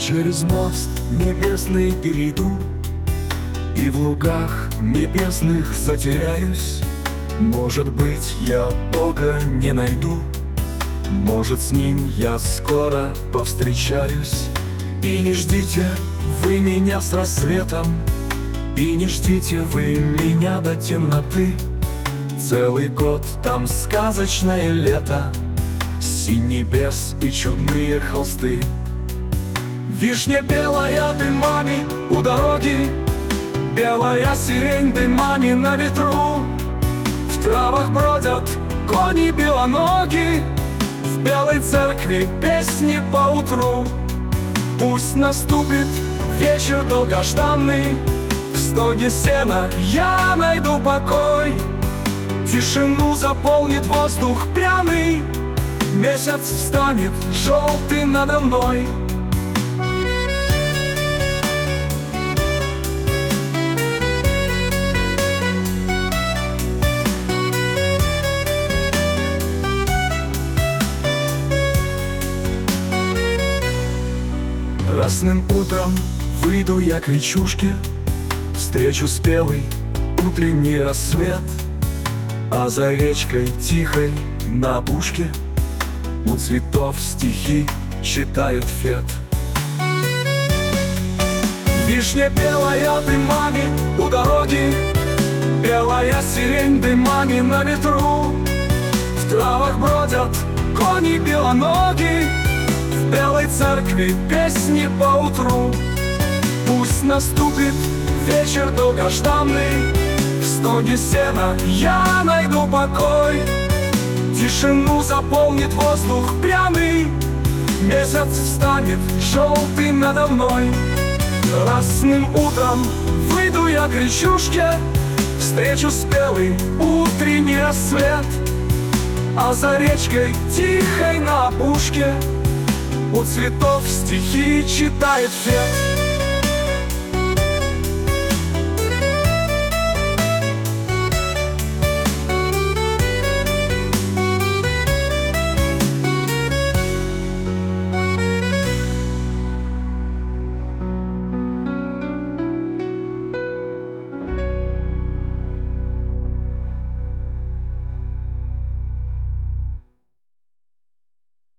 Через мост небесный перейду, и в лугах небесных затеряюсь. Может быть, я Бога не найду, может, с Ним я скоро повстречаюсь. И не ждите вы меня с рассветом, и не ждите вы меня до темноты. Целый год там сказочное лето, синь небес и чудные холсты. Вишня белая дымами у дороги, белая сирень дымами на ветру. В травах бродят кони белоноги, в белой церкви песни поутру. Пусть наступит вечер долгожданный, в стоге сена я найду покой. Тишину заполнит воздух пряный, месяц встанет желтый надо мной. Красным утром выйду я к речушке, встречу спелый утренний рассвет. А за речкой тихой на опушке у цветов стихи читает фет. Вишня белая дымами у дороги, белая сирень дымами на ветру. В травах бродят кони белоноги, в белой церкви песни поутру. Пусть наступит вечер долгожданный, в стоге сена я найду покой. Тишину заполнит воздух пряный, месяц встанет желтый надо мной. Красным утром выйду я к речушке, встречу спелый утренний рассвет. А за речкой тихой на опушке у цветов стихи читает фет.